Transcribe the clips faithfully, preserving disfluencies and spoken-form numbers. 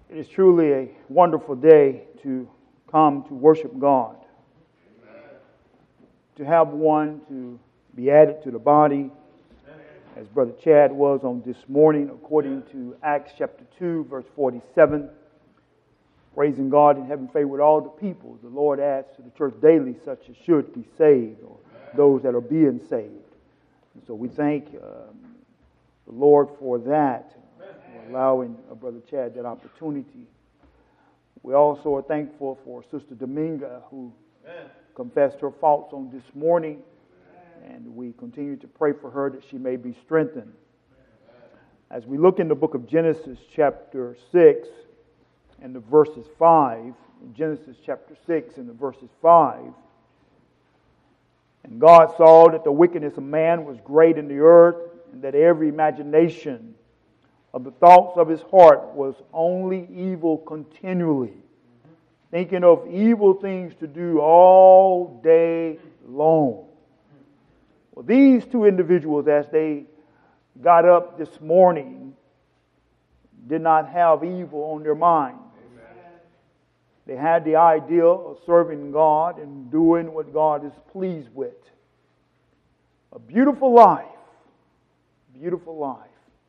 It is truly a wonderful day to come to worship God. Amen. To have one to be added to the body, as Brother Chad was on this morning, according to Acts chapter two, verse forty-seven. Praising God and having favor with all the people. The Lord adds to the church daily such as should be saved, or those that are being saved. And so we thank um, the Lord for that, for allowing uh, Brother Chad that opportunity. We also are thankful for Sister Dominga, who Amen. confessed her faults on this morning. And we continue to pray for her that she may be strengthened. As we look in the book of Genesis chapter six and the verses five, Genesis chapter six and the verses five, and God saw that the wickedness of man was great in the earth, and that every imagination of the thoughts of his heart was only evil continually, thinking of evil things to do all day long. Well, these two individuals, as they got up this morning, did not have evil on their mind. Amen. They had the idea of serving God and doing what God is pleased with. A beautiful life. Beautiful life.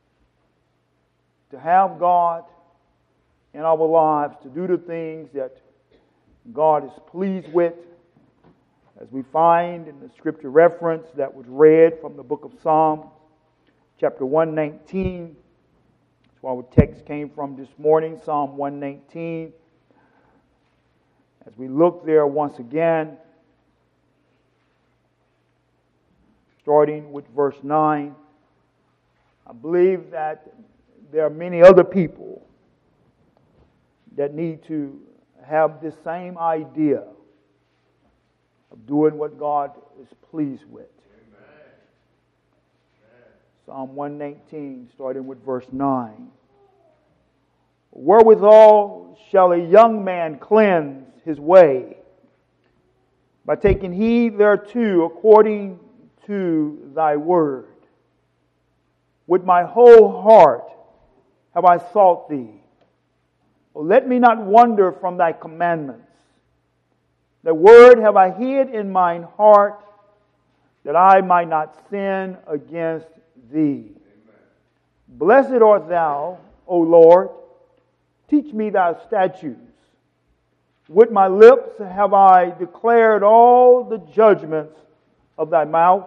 To have God in our lives, to do the things that God is pleased with, as we find in the scripture reference that was read from the book of Psalms, chapter one nineteen. That's where our text came from this morning, Psalm one nineteen. As we look there once again, starting with verse nine, I believe that there are many other people that need to have this same idea of doing what God is pleased with. Amen. Psalm one nineteen, starting with verse nine. Wherewithal shall a young man cleanse his way? By taking heed thereto according to thy word. With my whole heart have I sought thee. O let me not wander from thy commandments. The word have I hid in mine heart, that I might not sin against thee. Amen. Blessed art thou, O Lord. Teach me thy statutes. With my lips have I declared all the judgments of thy mouth.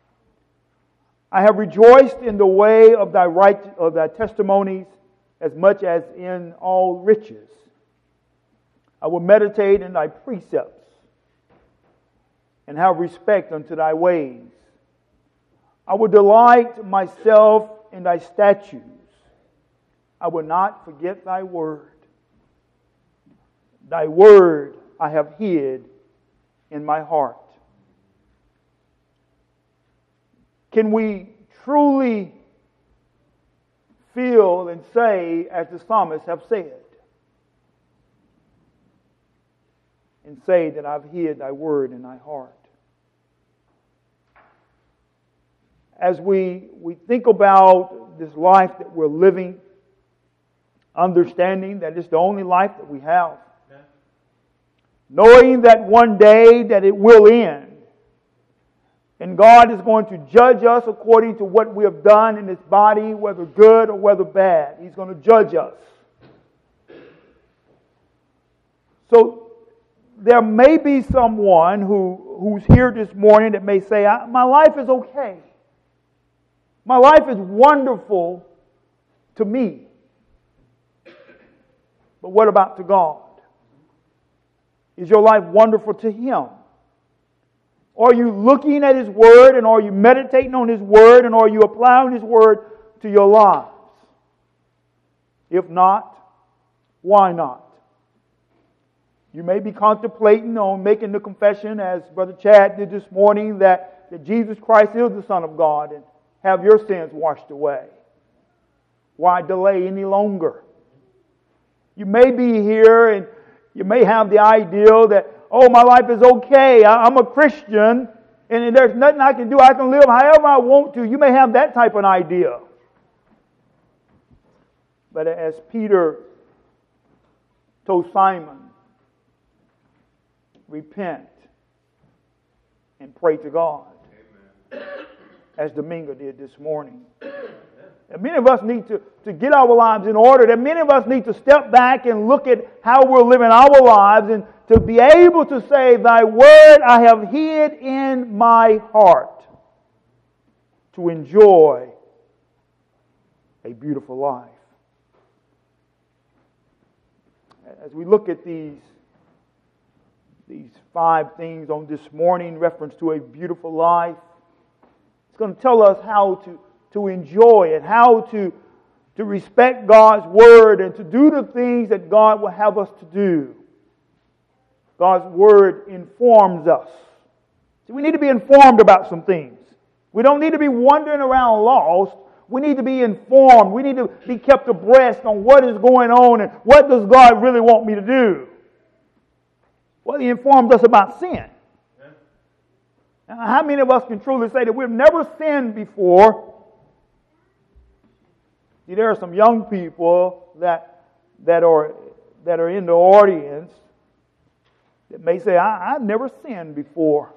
I have rejoiced in the way of thy right of thy testimonies, as much as in all riches. I will meditate in thy precepts, and have respect unto thy ways. I will delight myself in thy statutes. I will not forget thy word. Thy word I have hid in my heart. Can we truly feel and say, as the psalmists have said, and say that I've hid thy word in thy heart? As we, we think about this life that we're living, understanding that it's the only life that we have, yeah. knowing that one day that it will end, and God is going to judge us according to what we have done in this body, whether good or whether bad. He's going to judge us. So there may be someone who, who's here this morning that may say, my life is okay. My life is wonderful to me. But what about to God? Is your life wonderful to Him? Are you looking at His Word, and are you meditating on His Word, and are you applying His Word to your lives? If not, why not? You may be contemplating on making the confession, as Brother Chad did this morning, that, that Jesus Christ is the Son of God, and have your sins washed away. Why delay any longer? You may be here and you may have the idea that, oh, my life is okay. I'm a Christian and there's nothing I can do. I can live however I want to. You may have that type of idea. But as Peter told Simon, repent and pray to God. Amen. As Domingo did this morning. And many of us need to, to get our lives in order. That many of us need to step back and look at how we're living our lives and to be able to say, Thy word I have hid in my heart to enjoy a beautiful life. As we look at these, these five things on this morning in reference to a beautiful life, it's going to tell us how to to enjoy it, how to, to respect God's Word and to do the things that God will have us to do. God's Word informs us. See, we need to be informed about some things. We don't need to be wandering around lost. We need to be informed. We need to be kept abreast on what is going on and what does God really want me to do. Well, He informed us about sin. Now, how many of us can truly say that we've never sinned before? See, there are some young people that that are that are in the audience that may say, I, I've never sinned before.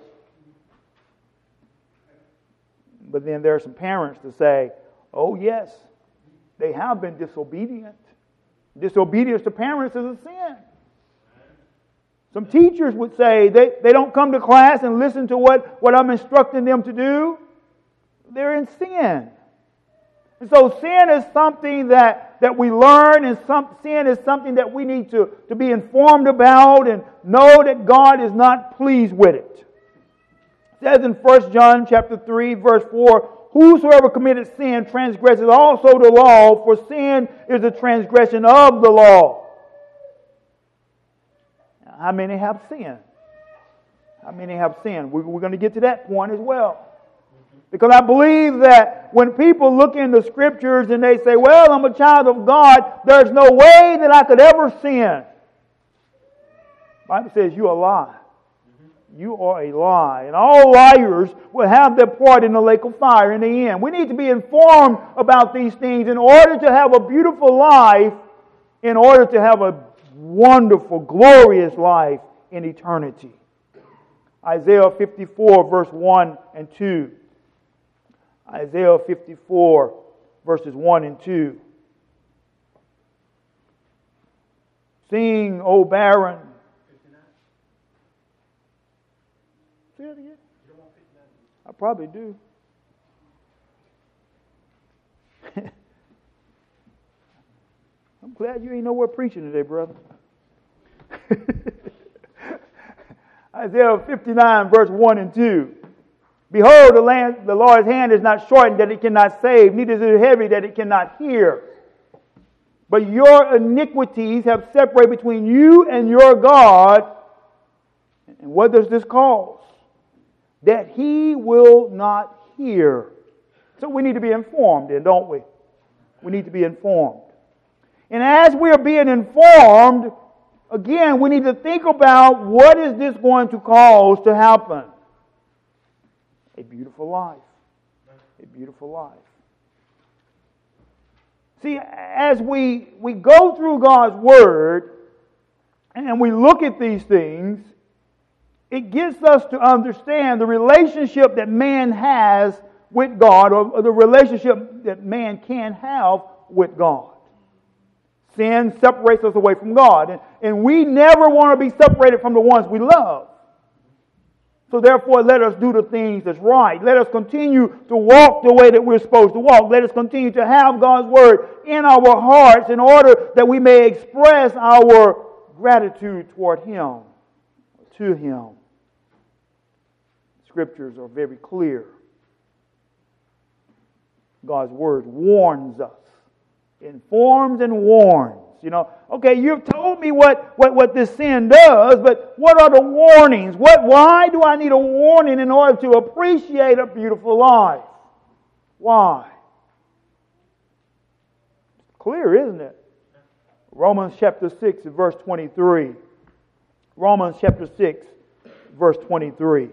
But then there are some parents that say, oh yes, they have been disobedient. Disobedience to parents is a sin. Some teachers would say they, they don't come to class and listen to what, what I'm instructing them to do. They're in sin. And so sin is something that, that we learn, and some, sin is something that we need to, to be informed about and know that God is not pleased with it. It says in First John chapter three, verse four, whosoever committed sin transgresses also the law, for sin is the transgression of the law. Now, how many have sinned? How many have sinned? We're, we're going to get to that point as well. Because I believe that when people look in the Scriptures and they say, well, I'm a child of God, there's no way that I could ever sin. The Bible says you are a lie. You are a lie. And all liars will have their part in the lake of fire in the end. We need to be informed about these things in order to have a beautiful life, in order to have a wonderful, glorious life in eternity. Isaiah fifty-four, verse one and two. Isaiah fifty-four, verses one and two. Sing, O barren. Say that again? I probably do. I'm glad you ain't nowhere preaching today, brother. Isaiah fifty-nine, verse one and two. Behold, the, land, the Lord's hand is not shortened that it cannot save, neither is it heavy that it cannot hear. But your iniquities have separated between you and your God. And what does this cause? That He will not hear. So we need to be informed then, don't we? We need to be informed. And as we are being informed, again, we need to think about what is this going to cause to happen. A beautiful life. A beautiful life. See, as we, we go through God's Word and we look at these things, it gets us to understand the relationship that man has with God, or, or the relationship that man can have with God. Sin separates us away from God, and, and we never want to be separated from the ones we love. So therefore, let us do the things that's right. Let us continue to walk the way that we're supposed to walk. Let us continue to have God's Word in our hearts in order that we may express our gratitude toward Him, to Him. Scriptures are very clear. God's Word warns us, informs and warns. You know, okay, you've told me what, what, what this sin does, but what are the warnings? What? Why do I need a warning in order to appreciate a beautiful life? Why? Clear, isn't it? Romans chapter six, verse twenty-three. Romans chapter six, verse twenty-three.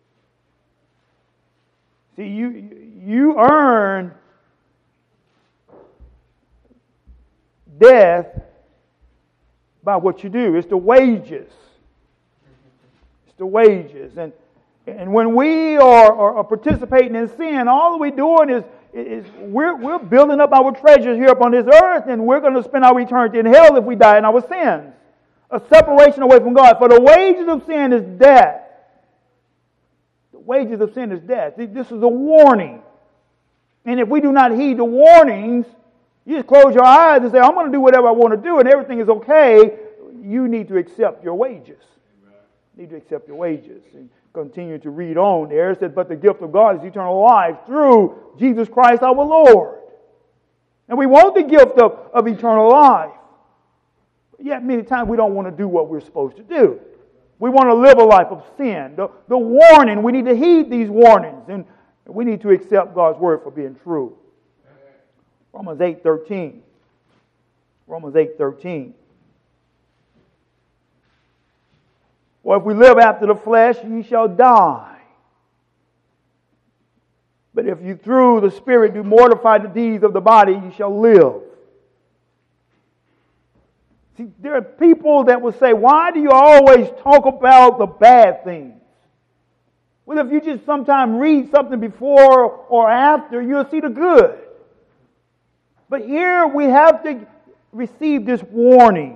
See, you, you earn death by what you do. It's the wages. It's the wages. And and when we are, are, are participating in sin, all we're doing is, is we're, we're building up our treasures here upon this earth, and we're going to spend our eternity in hell if we die in our sins. A separation away from God. For the wages of sin is death. The wages of sin is death. This is a warning. And if we do not heed the warnings, you just close your eyes and say, I'm going to do whatever I want to do and everything is okay. You need to accept your wages. Amen. You need to accept your wages. And continue to read on there. It says, but the gift of God is eternal life through Jesus Christ our Lord. And we want the gift of, of eternal life. But yet many times we don't want to do what we're supposed to do. We want to live a life of sin. The, the warning, we need to heed these warnings. And we need to accept God's word for being true. Romans eight thirteen. Romans eight thirteen. For if we live after the flesh, ye shall die. But if you through the Spirit do mortify the deeds of the body, you shall live. See, there are people that will say, why do you always talk about the bad things? Well, if you just sometime read something before or after, you'll see the good. But here we have to receive this warning.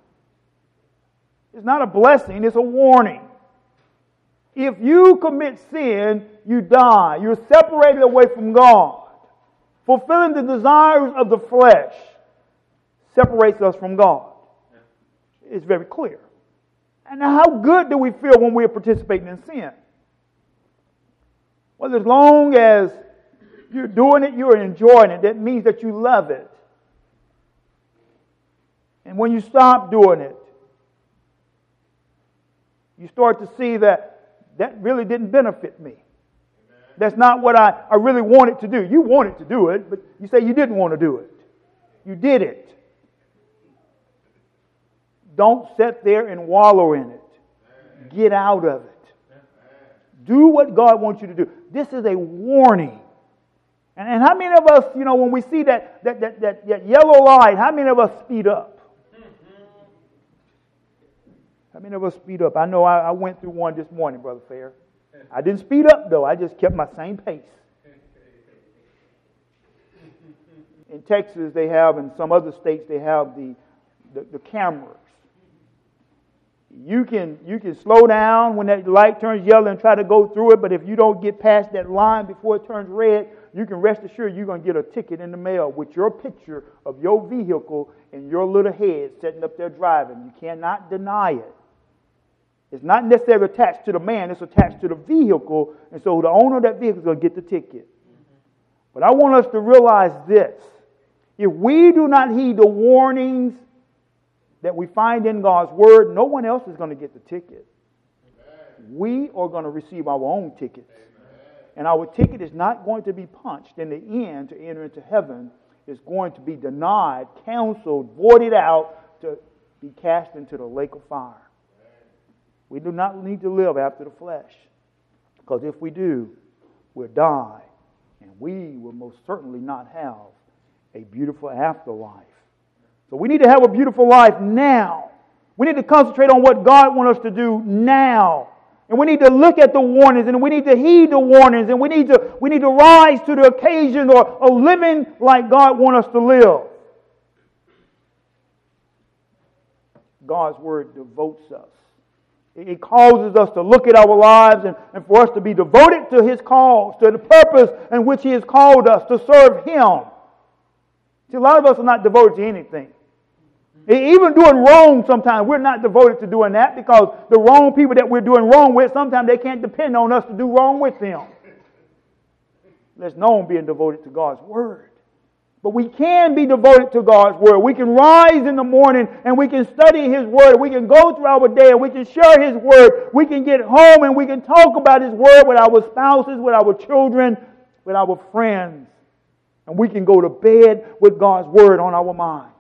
It's not a blessing, it's a warning. If you commit sin, you die. You're separated away from God. Fulfilling the desires of the flesh separates us from God. It's very clear. And how good do we feel when we're participating in sin? Well, as long as you're doing it, you're enjoying it. That means that you love it. And when you stop doing it, you start to see that that really didn't benefit me. Amen. That's not what I, I really wanted to do. You wanted to do it, but you say you didn't want to do it. You did it. Don't sit there and wallow in it. Amen. Get out of it. Amen. Do what God wants you to do. This is a warning. And, and how many of us, you know, when we see that, that, that, that, that yellow light, how many of us speed up? How many of us speed up? I know I, I went through one this morning, Brother Fair. I didn't speed up, though. I just kept my same pace. In Texas, they have, in some other states, they have the, the, the cameras. You can, you can slow down when that light turns yellow and try to go through it, but if you don't get past that line before it turns red, you can rest assured you're going to get a ticket in the mail with your picture of your vehicle and your little head sitting up there driving. You cannot deny it. It's not necessarily attached to the man, it's attached to the vehicle, and so the owner of that vehicle is going to get the ticket. Mm-hmm. But I want us to realize this. If we do not heed the warnings that we find in God's Word, no one else is going to get the ticket. Amen. We are going to receive our own tickets. Amen. And our ticket is not going to be punched in the end to enter into heaven. It's going to be denied, canceled, voided out to be cast into the lake of fire. We do not need to live after the flesh. Because if we do, we'll die. And we will most certainly not have a beautiful afterlife. So we need to have a beautiful life now. We need to concentrate on what God wants us to do now. And we need to look at the warnings, and we need to heed the warnings, and we need to, we need to rise to the occasion or, or living like God wants us to live. God's Word devotes us. It causes us to look at our lives and, and for us to be devoted to His cause, to the purpose in which He has called us, to serve Him. See, a lot of us are not devoted to anything. Even doing wrong sometimes, we're not devoted to doing that because the wrong people that we're doing wrong with, sometimes they can't depend on us to do wrong with them. Let's know being devoted to God's Word. But we can be devoted to God's Word. We can rise in the morning and we can study His Word. We can go through our day and we can share His Word. We can get home and we can talk about His Word with our spouses, with our children, with our friends. And we can go to bed with God's Word on our mind.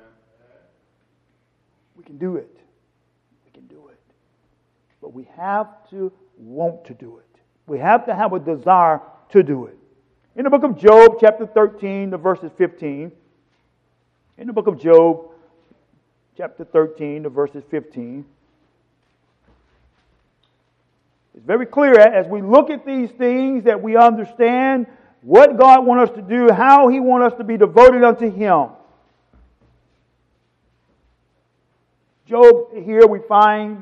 We can do it. We can do it. But we have to want to do it. We have to have a desire to do it. In the book of Job, chapter thirteen, the verses fifteen. In the book of Job, chapter thirteen to verses fifteen. It's very clear as we look at these things that we understand what God wants us to do, how He wants us to be devoted unto Him. Job, here we find,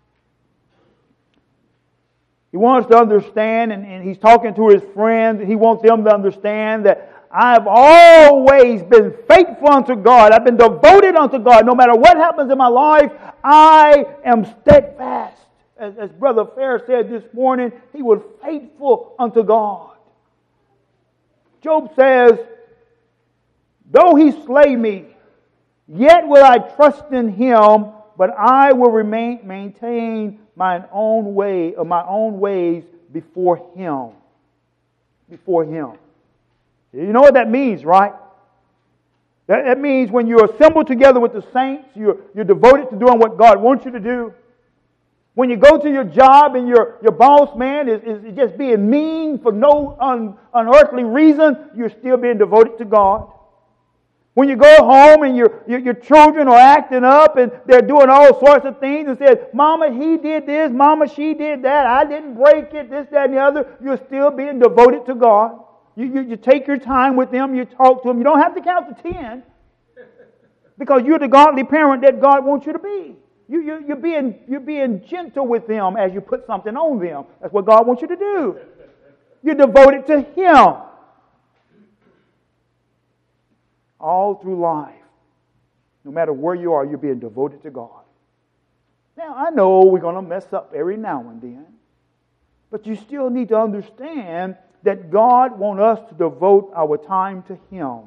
he wants us to understand, and, and he's talking to his friends, and he wants them to understand that I have always been faithful unto God. I've been devoted unto God. No matter what happens in my life, I am steadfast. As, as Brother Fair said this morning, he was faithful unto God. Job says, though He slay me, yet will I trust in Him, but I will remain maintain my own way of my own ways before Him. Before Him. You know what that means, right? That, that means when you're assembled together with the saints, you're, you're devoted to doing what God wants you to do. When you go to your job and your, your boss man is, is just being mean for no un, unearthly reason, you're still being devoted to God. When you go home and your, your, your children are acting up and they're doing all sorts of things and said, Mama, he did this, Mama, she did that, I didn't break it, this, that, and the other, you're still being devoted to God. You, you, you take your time with them, you talk to them. You don't have to count to ten because you're the godly parent that God wants you to be. You, you, you're, being, you're being gentle with them as you put something on them. That's what God wants you to do. You're devoted to Him. All through life, no matter where you are, you're being devoted to God. Now, I know we're going to mess up every now and then, but you still need to understand that God wants us to devote our time to Him. Amen.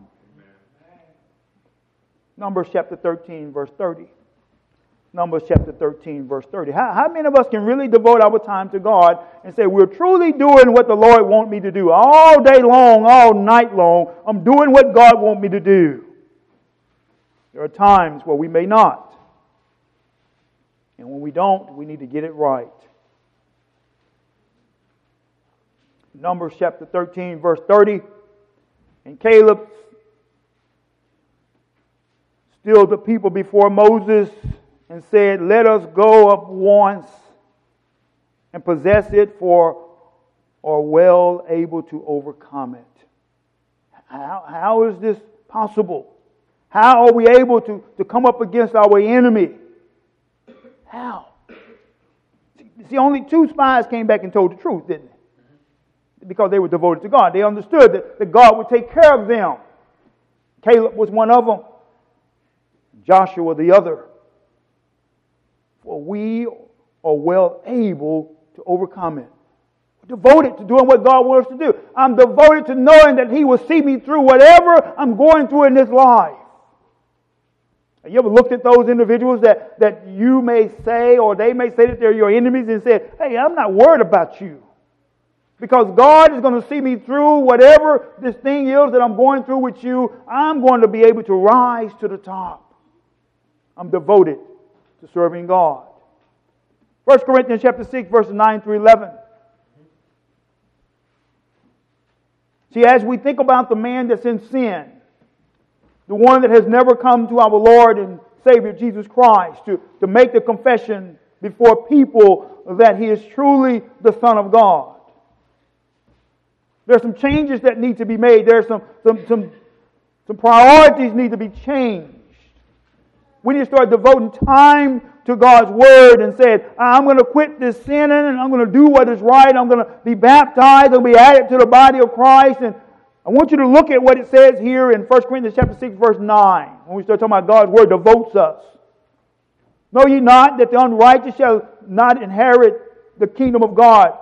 Numbers chapter thirteen, verse thirty. Numbers chapter thirteen, verse thirty. How, how many of us can really devote our time to God and say, we're truly doing what the Lord wants me to do all day long, all night long? I'm doing what God wants me to do. There are times where we may not. And when we don't, we need to get it right. Numbers chapter thirteen, verse thirty. And Caleb stilled the people before Moses and said, let us go up once and possess it, for are well able to overcome it. How, how is this possible? How are we able to, to come up against our enemy? How? See, only two spies came back and told the truth, didn't they? Because they were devoted to God. They understood that, that God would take care of them. Caleb was one of them. Joshua the other. For we are well able to overcome it. We're devoted to doing what God wants us to do. I'm devoted to knowing that He will see me through whatever I'm going through in this life. Have you ever looked at those individuals that, that you may say, or they may say that they're your enemies, and said, hey, I'm not worried about you. Because God is going to see me through whatever this thing is that I'm going through with you. I'm going to be able to rise to the top. I'm devoted to serving God. First Corinthians chapter six, verses nine through eleven. See, as we think about the man that's in sin, the one that has never come to our Lord and Savior Jesus Christ to, to make the confession before people that he is truly the Son of God. There are some changes that need to be made. There are some, some, some, some priorities need to be changed. We need to start devoting time to God's Word and say, I'm going to quit this sinning and I'm going to do what is right. I'm going to be baptized. I'm going to be added to the body of Christ. And I want you to look at what it says here in First Corinthians chapter six, verse nine. When we start talking about God's Word devotes us. Know ye not that the unrighteous shall not inherit the kingdom of God?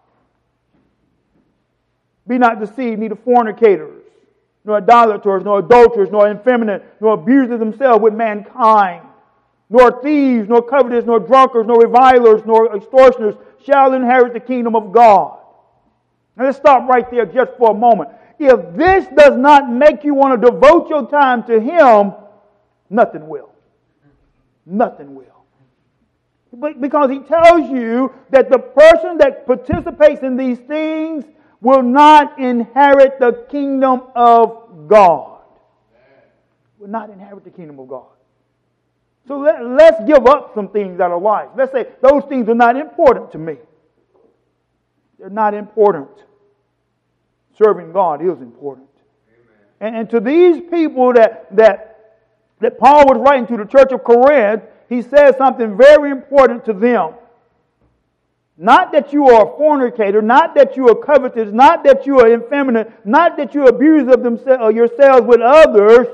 Be not deceived, neither fornicators, nor idolaters, nor adulterers, nor effeminate, nor abusers themselves with mankind, nor thieves, nor covetous, nor drunkards, nor revilers, nor extortioners shall inherit the kingdom of God. Now let's stop right there just for a moment. If this does not make you want to devote your time to Him, nothing will. Nothing will. Because He tells you that the person that participates in these things will not inherit the kingdom of God. Will not inherit the kingdom of God. So let, let's give up some things out of life. Let's say those things are not important to me. They're not important. Serving God is important. And, and to these people that, that, that Paul was writing to the church of Corinth, he says something very important to them. Not that you are a fornicator, not that you are covetous, not that you are effeminate, not that you abuse of themselves, yourselves with others,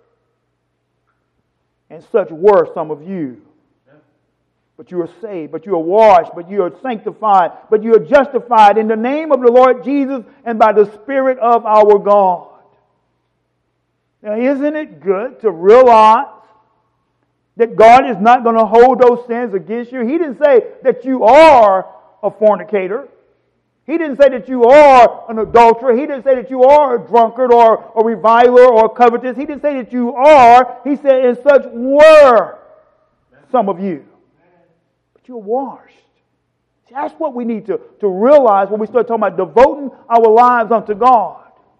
and such were some of you. But you are saved, but you are washed, but you are sanctified, but you are justified in the name of the Lord Jesus and by the Spirit of our God. Now, isn't it good to realize that God is not going to hold those sins against you? He didn't say that you are a fornicator. He didn't say that you are an adulterer. He didn't say that you are a drunkard or a reviler or a covetous. He didn't say that you are. He said, and such were some of you. But you're washed. See, that's what we need to, to realize when we start talking about devoting our lives unto God.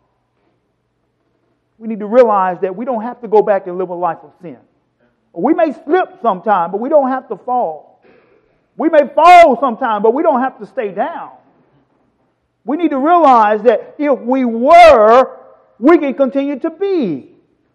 We need to realize that we don't have to go back and live a life of sin. We may slip sometime, but we don't have to fall. We may fall sometime, but we don't have to stay down. We need to realize that if we were, we can continue to be.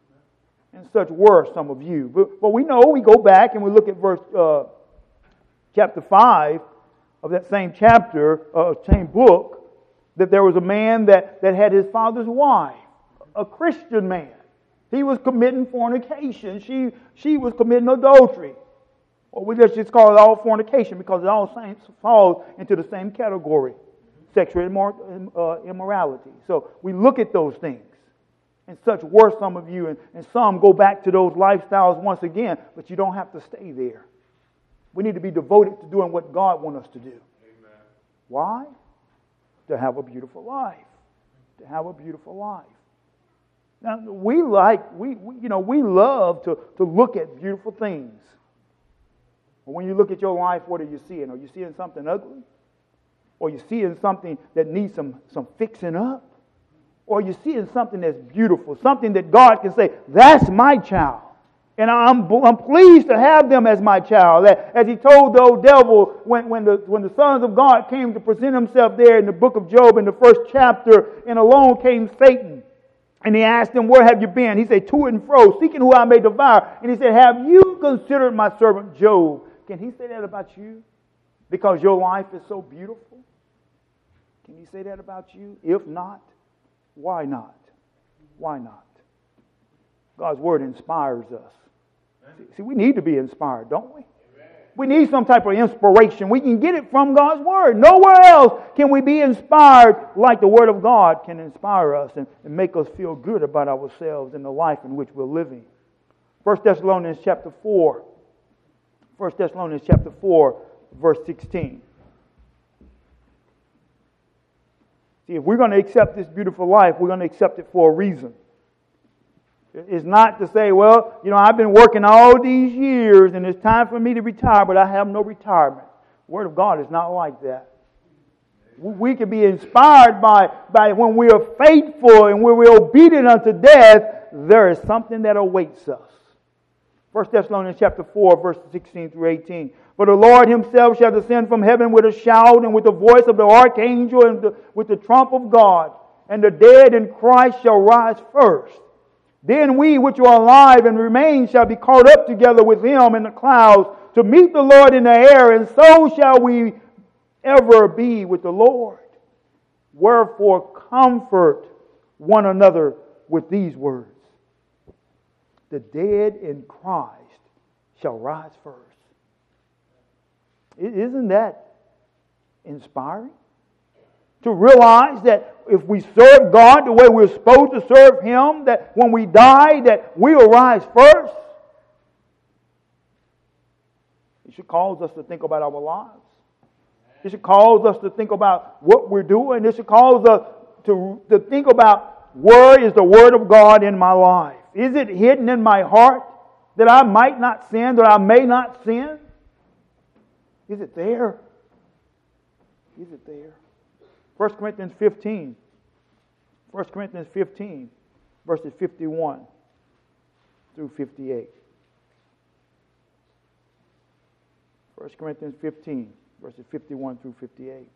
And such were some of you. But, but we know, we go back and we look at verse uh, chapter five of that same chapter, uh, same book, that there was a man that, that had his father's wife, a Christian man. He was committing fornication. She, she was committing adultery. Or we just just call it all fornication because it all same, falls into the same category. Sexual immor- uh, immorality. So we look at those things. And such were some of you. And, and some go back to those lifestyles once again. But you don't have to stay there. We need to be devoted to doing what God wants us to do. Amen. Why? To have a beautiful life. To have a beautiful life. Now, we like, we, we you know, we love to, to look at beautiful things. But when you look at your life, what are you seeing? Are you seeing something ugly? Or are you seeing something that needs some, some fixing up? Or are you seeing something that's beautiful? Something that God can say, that's my child. And I'm, I'm pleased to have them as my child. As he told the old devil when, when, the, when the sons of God came to present himself there in the book of Job in the first chapter, and along came Satan. And he asked him, where have you been? He said, to and fro, seeking who I may devour. And he said, have you considered my servant Job? Can he say that about you? Because your life is so beautiful? Can he say that about you? If not, why not? Why not? God's Word inspires us. See, we need to be inspired, don't we? We need some type of inspiration. We can get it from God's Word. Nowhere else can we be inspired like the Word of God can inspire us and, and make us feel good about ourselves and the life in which we're living. First Thessalonians chapter four. First Thessalonians chapter four, verse sixteen. See, if we're going to accept this beautiful life, we're going to accept it for a reason. It's not to say, well, you know, I've been working all these years and it's time for me to retire, but I have no retirement. The Word of God is not like that. We can be inspired by, by when we are faithful and when we're obedient unto death, there is something that awaits us. First Thessalonians chapter four, verses sixteen through eighteen. For the Lord Himself shall descend from heaven with a shout and with the voice of the archangel and the, with the trump of God. And the dead in Christ shall rise first. Then we which are alive and remain shall be caught up together with Him in the clouds to meet the Lord in the air, and so shall we ever be with the Lord. Wherefore comfort one another with these words. The dead in Christ shall rise first. Isn't that inspiring? To realize that if we serve God the way we're supposed to serve Him, that when we die, that we'll rise first. It should cause us to think about our lives. It should cause us to think about what we're doing. It should cause us to, to think about, where is the Word of God in my life? Is it hidden in my heart that I might not sin, that I may not sin? Is it there? Is it there? First Corinthians fifteen. First Corinthians fifteen, verses fifty-one through fifty-eight. First Corinthians fifteen, verses fifty-one through fifty-eight.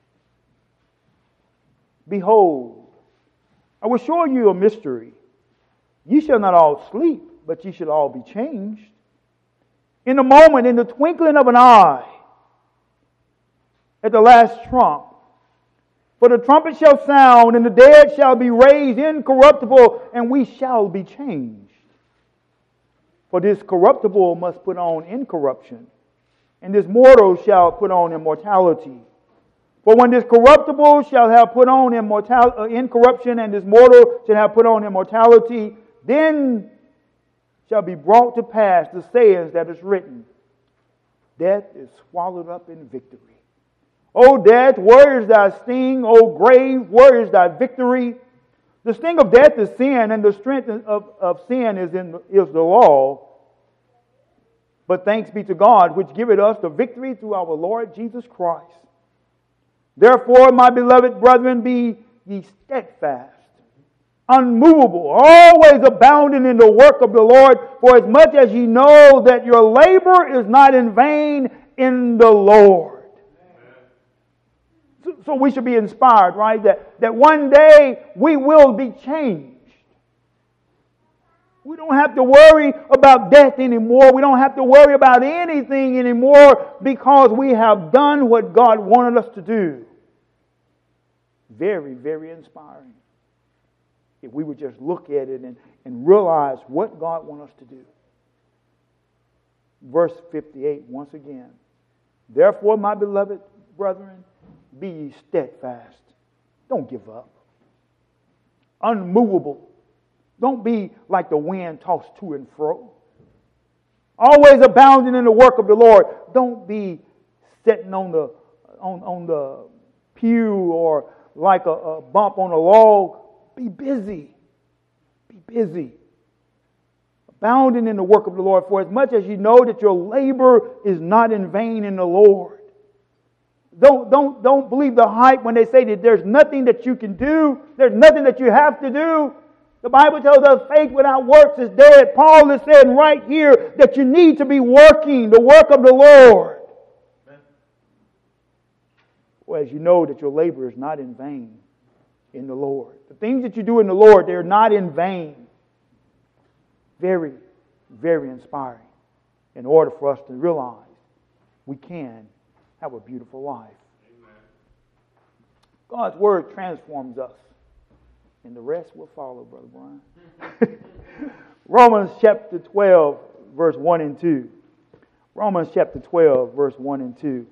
Behold, I will show you a mystery. Ye shall not all sleep, but ye shall all be changed. In a moment, in the twinkling of an eye, at the last trump. For the trumpet shall sound, and the dead shall be raised incorruptible, and we shall be changed. For this corruptible must put on incorruption, and this mortal shall put on immortality. For when this corruptible shall have put on immortal, uh, incorruption, and this mortal shall have put on immortality, then shall be brought to pass the sayings that is written, death is swallowed up in victory. O death, where is thy sting? O grave, where is thy victory? The sting of death is sin, and the strength of, of sin is in is the law. But thanks be to God, which giveth us the victory through our Lord Jesus Christ. Therefore, my beloved brethren, be ye steadfast, unmovable, always abounding in the work of the Lord, for as much as ye know that your labor is not in vain in the Lord. So, so we should be inspired, right? That, that one day we will be changed. We don't have to worry about death anymore. We don't have to worry about anything anymore because we have done what God wanted us to do. Very, very inspiring. If we would just look at it and, and realize what God wants us to do. Verse fifty-eight, once again. Therefore, my beloved brethren, be ye steadfast. Don't give up. Unmovable. Don't be like the wind tossed to and fro. Always abounding in the work of the Lord. Don't be sitting on the on, on the pew or like a, a bump on a log. Be busy. Be busy. Abounding in the work of the Lord. For as much as you know that your labor is not in vain in the Lord. Don't, don't, don't believe the hype when they say that there's nothing that you can do. There's nothing that you have to do. The Bible tells us faith without works is dead. Paul is saying right here that you need to be working the work of the Lord. Well, as you know that your labor is not in vain in the Lord. The things that you do in the Lord, they're not in vain. Very, very inspiring. In order for us to realize we can have a beautiful life. Amen. God's Word transforms us. And the rest will follow, Brother Brian. Romans chapter twelve, verse one and two. Romans chapter twelve, verse one and two.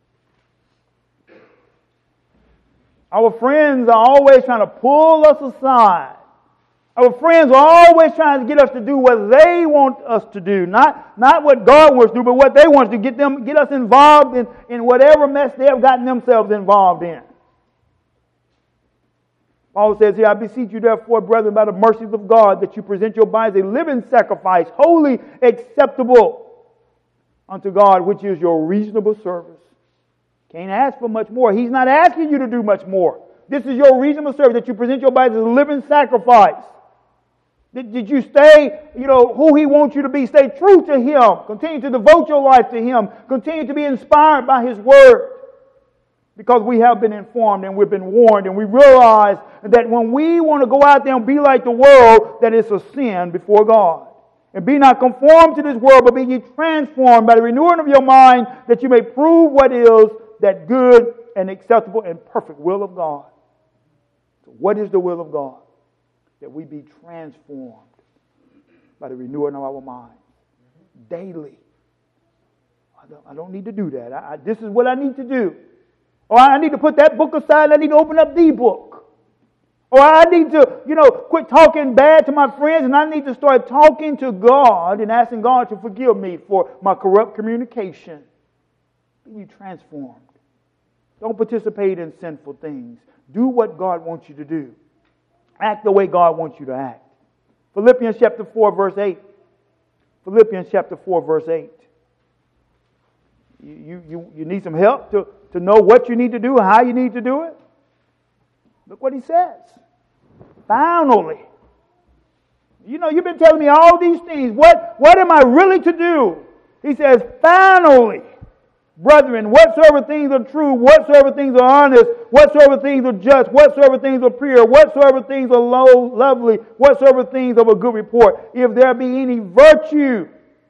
Our friends are always trying to pull us aside. Our friends are always trying to get us to do what they want us to do. Not, not what God wants to do, but what they want to get them, get us involved in, in whatever mess they have gotten themselves involved in. Paul says here, I beseech you therefore, brethren, by the mercies of God, that you present your bodies a living sacrifice, wholly acceptable unto God, which is your reasonable service. Can't ask for much more. He's not asking you to do much more. This is your reasonable service, that you present your bodies as a living sacrifice. Did, did you stay, you know, who He wants you to be? Stay true to Him. Continue to devote your life to Him. Continue to be inspired by His Word. Because we have been informed and we've been warned, and we realize that when we want to go out there and be like the world, that it's a sin before God. And be not conformed to this world, but be ye transformed by the renewing of your mind, that you may prove what is that good and acceptable and perfect will of God. So what is the will of God? That we be transformed by the renewing of our mind daily. I don't, I don't need to do that. I, I, this is what I need to do. Or I need to put that book aside and I need to open up the book. Or I need to, you know, quit talking bad to my friends and I need to start talking to God and asking God to forgive me for my corrupt communication. Be transformed. Don't participate in sinful things. Do what God wants you to do. Act the way God wants you to act. Philippians chapter four, verse eight. Philippians chapter four, verse eight. You, you, you need some help to, to know what you need to do and how you need to do it? Look what he says. Finally. You know, you've been telling me all these things. What, what am I really to do? He says, finally, Brethren, whatsoever things are true, whatsoever things are honest, whatsoever things are just, whatsoever things are pure, whatsoever things are low, lovely, whatsoever things of a good report, if there be any virtue,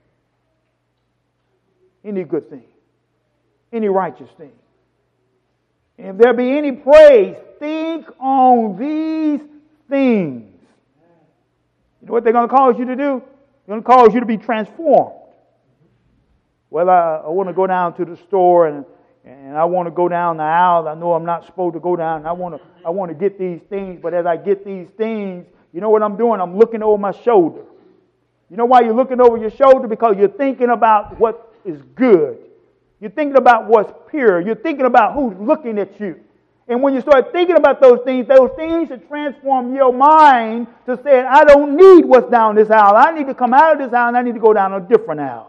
any good thing, any righteous thing, and if there be any praise, think on these things. You know what they're going to cause you to do? They're going to cause you to be transformed. Well, I, I want to go down to the store and and I want to go down the aisle. I know I'm not supposed to go down. I want to I want to get these things, but as I get these things, you know what I'm doing? I'm looking over my shoulder. You know why you're looking over your shoulder? Because you're thinking about what is good. You're thinking about what's pure. You're thinking about who's looking at you. And when you start thinking about those things, those things should transform your mind to say, I don't need what's down this aisle. I need to come out of this aisle and I need to go down a different aisle.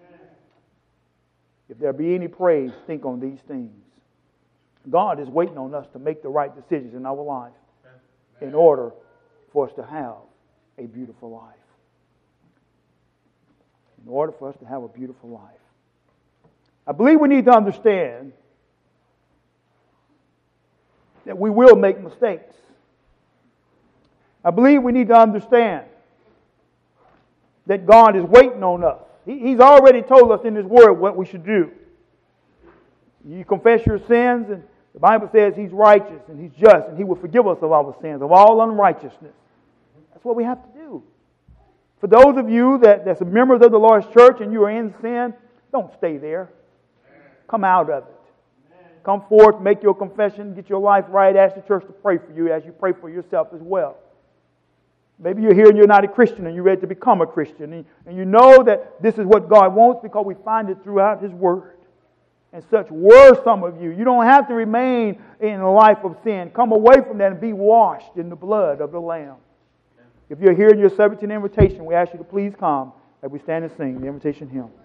If there be any praise, think on these things. God is waiting on us to make the right decisions in our life in order for us to have a beautiful life. In order for us to have a beautiful life. I believe we need to understand that we will make mistakes. I believe we need to understand that God is waiting on us. He's already told us in His Word what we should do. You confess your sins, and the Bible says He's righteous and He's just, and He will forgive us of our sins, of all unrighteousness. That's what we have to do. For those of you that, that's members of the Lord's church and you are in sin, don't stay there. Come out of it. Come forth, make your confession, get your life right, ask the church to pray for you as you pray for yourself as well. Maybe you're here and you're not a Christian and you're ready to become a Christian. And, and you know that this is what God wants because we find it throughout His Word. And such were some of you. You don't have to remain in a life of sin. Come away from that and be washed in the blood of the Lamb. If you're here and you're subject to an invitation, we ask you to please come as we stand and sing the invitation hymn.